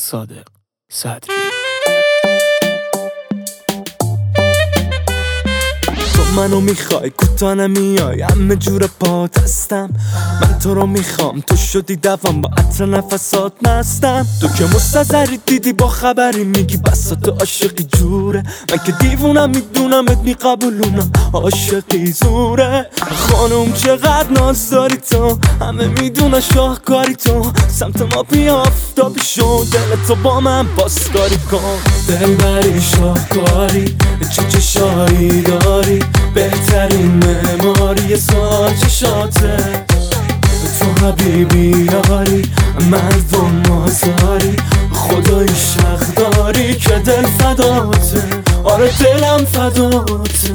صادق صدری. منو میخوای کوتا نمیای، همه جور پات هستم. من تو رو میخوام، تو شدی دوام، با عطر نفسات مستم. تو که مستظری دیدی با خبری میگی بسا تو عاشقی جوره. من که دیوونم میدونمت میقبولونم، عاشقی زوره. خانم چقدر ناز داری تو، همه میدونه شاهکاری تو. سمت ما بیا آفتابی شو، دل تو با من پاسداری کن. دلبری شاهکاری، چه چشایی داری، بهترین معماری سال چشاته. تو حبیبی یاری، مردم مازاری، خدای شخ داری که دل فداته. آره دلم فداته.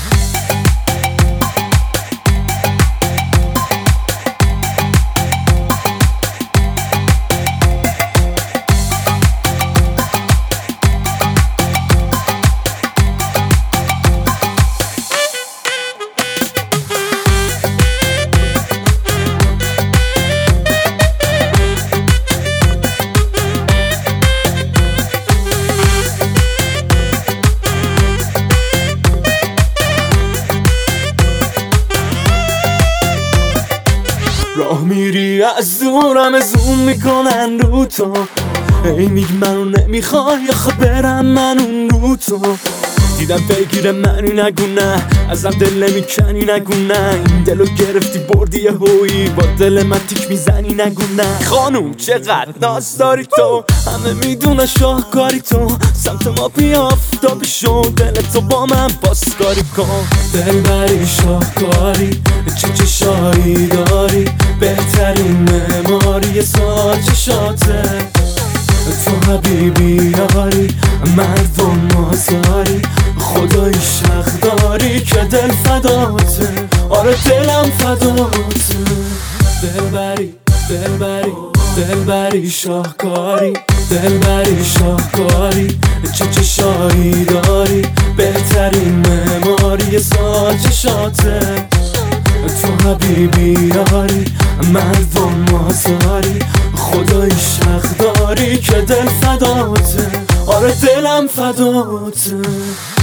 راه میری از دورم زوم میکنن رو تو، ای میگی منو نمیخوای آخه برم من اون رو تو. دیدم پیگیر منی نگو نه، ازم دل نمیکنی نگو نه. این دلو گرفتی بردی یه هویی، با دل من تیک میزنی نگو نه. خانوم چقدر ناز داری تو، همه میدونه شاهکاری تو. سمت ما بیا آفتابی شو، دل تو با من پاسداری کن. دلبری شاهکاری، چه چشایی داری، بهترین معماری سال چشاته. تو حبیبی یاری، مردم مازاری، خدای شخ داری که دل فداته. آره دلم فداته. دلبری دلبری دلبری شاهکاری، دلبری شاهکاری، چه چشایی داری، بهترین معماری سال چشاته. تو حبیبی یاری، مردم مازاری، خدای شخ داری که دل فداته. آره دلم فداته.